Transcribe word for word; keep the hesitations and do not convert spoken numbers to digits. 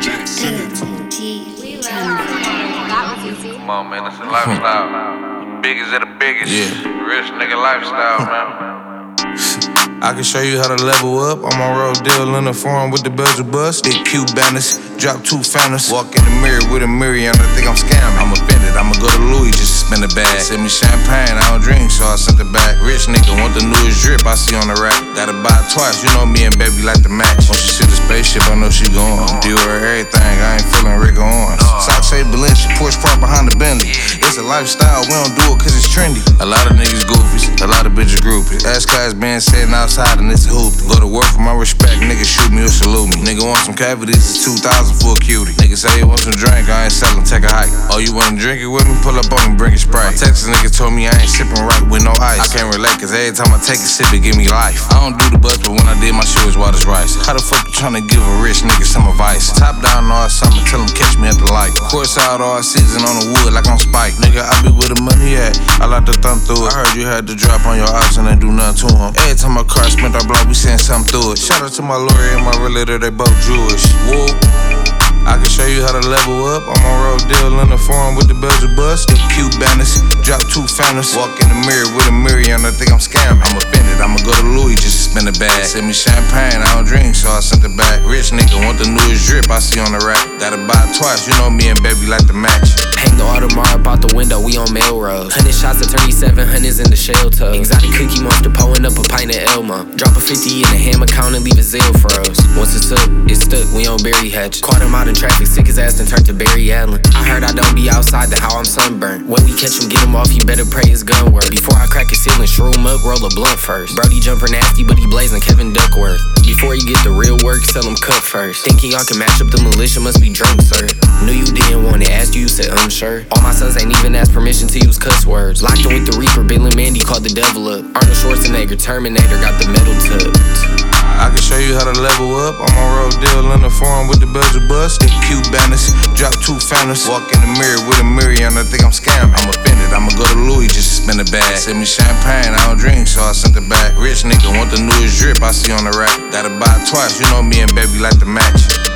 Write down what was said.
Come on, man, it's a lifestyle. Biggest of the biggest. Yeah. Rich nigga lifestyle, man. I can show you how to level up. I'm on road deal in the forum with the Belgian bus. Big cute banners, drop two founders. Walk in the mirror with a mirror, I don't think I'm scamming. I'm offended, I'ma go to Louis just to spend a bag. Send me champagne, I don't drink, so I sent it back. Rich nigga want the newest drip I see on the rack. Gotta buy it twice, you know me and baby like to match. When she see the spaceship, I know she going. Deal her everything, I ain't feeling Rick Owens. Socks say Balenciaga, Porsche park behind the Bentley. It's a lifestyle, we don't do it cause it's trendy. A lot of niggas goofies, a lot of bitches groupies. Ass class been sitting outside and it's a hoop. Go to work for my respect, niggas shoot me or salute me. Nigga want some cavities, it's two thousand for a cutie. Nigga say you want some drink, I ain't sellin', take a hike. Oh, you wanna drink it with me? Pull up on me, bring a Sprite. My Texas nigga told me I ain't sippin' right with no ice. I can't relate cause every time I take a sip it give me life. I don't do the bus, but when I did my shit was wild as rice. How the fuck you tryna give a rich nigga some advice? Top down all summer, tell him catch me at the light. Course out all season on the wood like I'm Spike. Nigga, I be where the money at, I like to thumb through it. I heard you had to drop on your ops and ain't do nothing to him. Every time my car spent our block, we send something through it. Shout out to my lawyer and my relator, they both Jewish. Whoa. I can show you how to level up. I'm on road deal in the forum with the Belgian bus. Big cute banners, drop two founders. Walk in the mirror with a mirror, I don't think I'm scamming. I'm offended, I'ma go to Louis just to spend a bag. Send me champagne, I don't drink, so I sent it back. Rich nigga want the newest drip I see on the rack. Gotta buy it twice, you know me and baby like to match. Hang the Audemars up out the window, we on Melrose. Hundred shots of thirty-seven hundreds in the shell tub. Exotic cookie monster pulling up a pint of Elmo. Drop a fifty in the ham account and leave a Zelle froze. Once it's up, it's stuck, we on Berry Hatch. Caught him out in traffic, sick his ass and turned to Barry Allen. I heard I don't be outside, then how I'm sunburned. When we catch him, get him off, he better pray his gun work. Before I crack his ceiling, shroom up, roll a blunt first. Brody jumper nasty, but he blazing Kevin Duckworth. Before you get the real work, sell him cut first. Thinking y'all can match up the militia, must be drunk, sir. Knew you didn't want it, asked you, you said I'm sure. All my sons ain't even asked permission to use cuss words. Locked in with the Reaper, Bill and Mandy called the devil up. Arnold Schwarzenegger, Terminator, got the metal tucked. I can show you how to level up. I'm on road deal in the forum with the Belgian bus. Big cute banners, drop two founders. Walk in the mirror with a mirror, I don't think I'm scamming. I'm offended, I'ma go to Louis just to spend a bag. Send me champagne, I don't drink, so I sent it back. Rich nigga want the newest drip I see on the rack. Gotta buy it twice, you know me and baby like to match.